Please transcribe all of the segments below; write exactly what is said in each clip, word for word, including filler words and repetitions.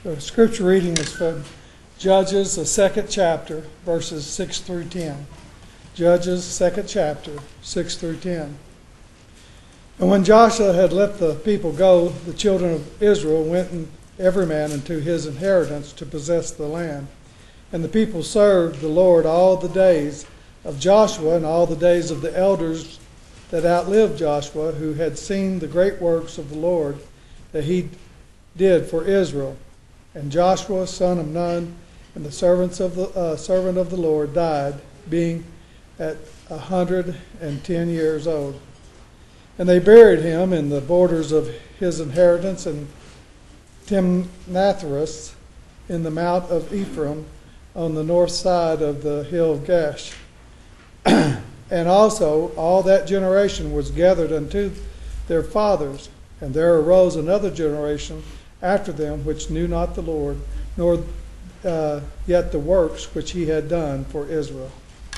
The scripture reading is from Judges, the second chapter, verses six through ten. Judges, second chapter, six through ten. And when Joshua had let the people go, the children of Israel went in, every man into his inheritance to possess the land. And the people served the Lord all the days of Joshua and all the days of the elders that outlived Joshua, who had seen the great works of the Lord that he did for Israel. And Joshua, son of Nun, and the servants of the uh, servant of the Lord died, being at a hundred and ten years old. And they buried him in the borders of his inheritance in Timnathheres, in the mount of Ephraim, on the north side of the hill of Gash. And also all that generation was gathered unto their fathers, and there arose another generation after them which knew not the Lord, nor uh, yet the works which he had done for Israel.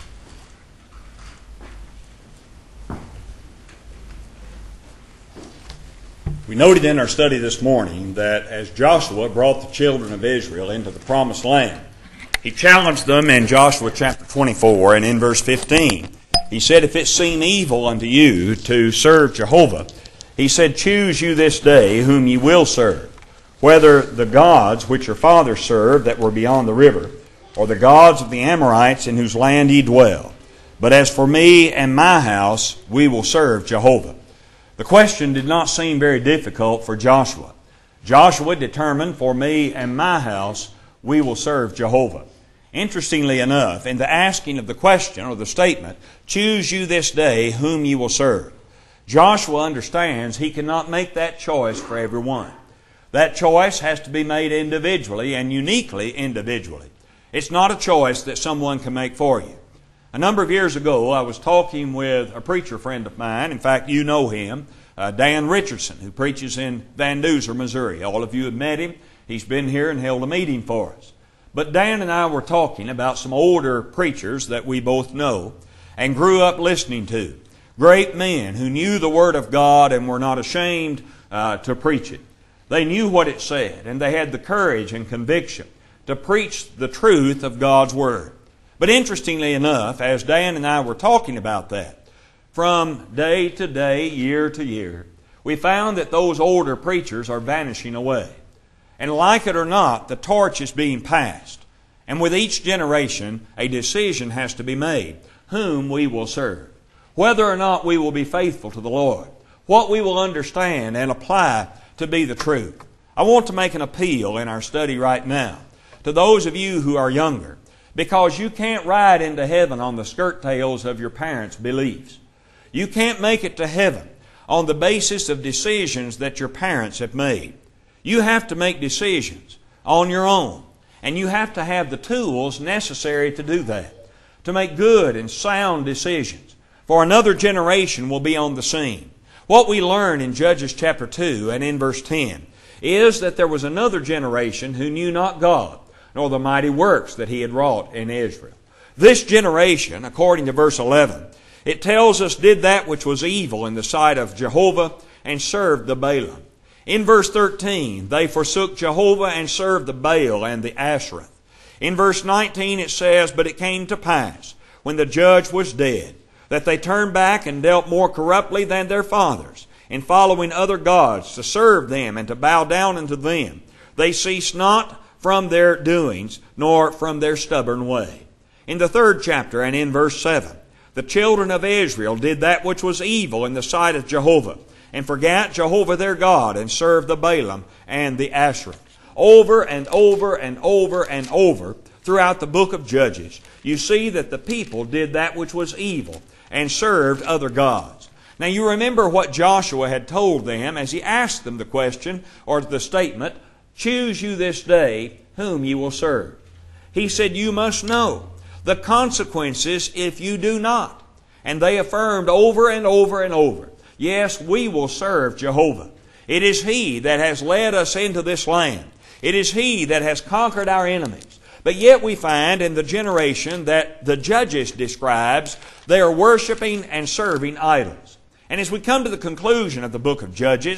We noted in our study this morning that as Joshua brought the children of Israel into the promised land, he challenged them in Joshua chapter twenty-four and in verse fifteen. He said, "If it seem evil unto you to serve Jehovah," he said, "choose you this day whom ye will serve, whether the gods which your fathers served that were beyond the river, or the gods of the Amorites in whose land ye dwell. But as for me and my house, we will serve Jehovah." The question did not seem very difficult for Joshua. Joshua determined, "For me and my house, we will serve Jehovah." Interestingly enough, in the asking of the question or the statement, "Choose you this day whom ye will serve," Joshua understands he cannot make that choice for everyone. That choice has to be made individually and uniquely individually. It's not a choice that someone can make for you. A number of years ago, I was talking with a preacher friend of mine. In fact, you know him, uh, Dan Richardson, who preaches in Van Duzer, Missouri. All of you have met him. He's been here and held a meeting for us. But Dan and I were talking about some older preachers that we both know and grew up listening to. Great men who knew the Word of God and were not ashamed uh, to preach it. They knew what it said, and they had the courage and conviction to preach the truth of God's Word. But interestingly enough, as Dan and I were talking about that, from day to day, year to year, we found that those older preachers are vanishing away. And like it or not, the torch is being passed. And with each generation, a decision has to be made whom we will serve, whether or not we will be faithful to the Lord, what we will understand and apply to be the truth. I want to make an appeal in our study right now to those of you who are younger, because you can't ride into heaven on the skirt tails of your parents' beliefs. You can't make it to heaven on the basis of decisions that your parents have made. You have to make decisions on your own, and you have to have the tools necessary to do that, to make good and sound decisions, for another generation will be on the scene. What we learn in Judges chapter two and in verse ten is that there was another generation who knew not God, nor the mighty works that He had wrought in Israel. This generation, according to verse eleven, it tells us did that which was evil in the sight of Jehovah and served the Baalim. In verse thirteen, they forsook Jehovah and served the Baal and the Asherah. In verse nineteen it says, "But it came to pass, when the judge was dead, that they turned back and dealt more corruptly than their fathers, in following other gods to serve them and to bow down unto them. They ceased not from their doings, nor from their stubborn way." In the third chapter and in verse seven, the children of Israel did that which was evil in the sight of Jehovah, and forgat Jehovah their God, and served the Baalim and the Asherah. Over and over and over and over throughout the book of Judges, you see that the people did that which was evil and served other gods. Now you remember what Joshua had told them as he asked them the question or the statement, "Choose you this day whom ye will serve." He said, "You must know the consequences if you do not." And they affirmed over and over and over, "Yes, we will serve Jehovah. It is He that has led us into this land. It is He that has conquered our enemies." But yet we find in the generation that the Judges describes, they are worshiping and serving idols. And as we come to the conclusion of the book of Judges,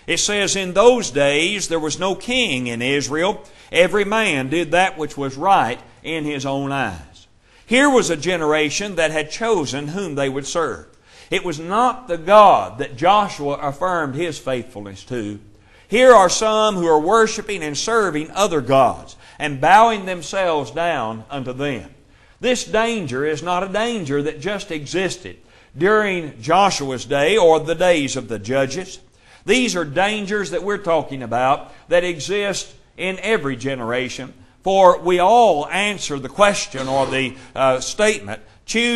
It says, "In those days there was no king in Israel. Every man did that which was right in his own eyes." Here was a generation that had chosen whom they would serve. It was not the God that Joshua affirmed his faithfulness to. Here are some who are worshiping and serving other gods and bowing themselves down unto them. This danger is not a danger that just existed during Joshua's day or the days of the judges. These are dangers that we're talking about that exist in every generation, for we all answer the question or the uh, statement, choose